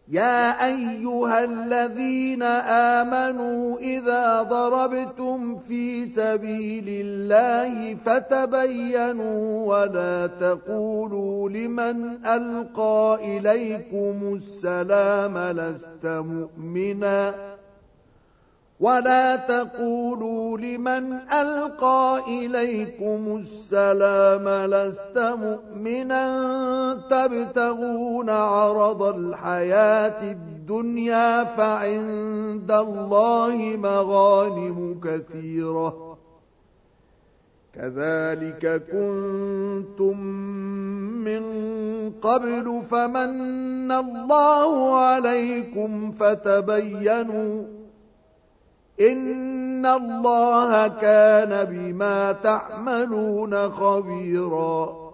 يا أيها الذين آمنوا إذا ضربتم في سبيل الله فتبينوا ولا تقولوا لمن ألقى إليكم السلام لست مؤمنا تبتغون عرض الحياة الدنيا فعند الله مغانم كثيرة كذلك كنتم من قبل فمن الله عليكم فتبينوا إن الله كان بما تعملون خبيرا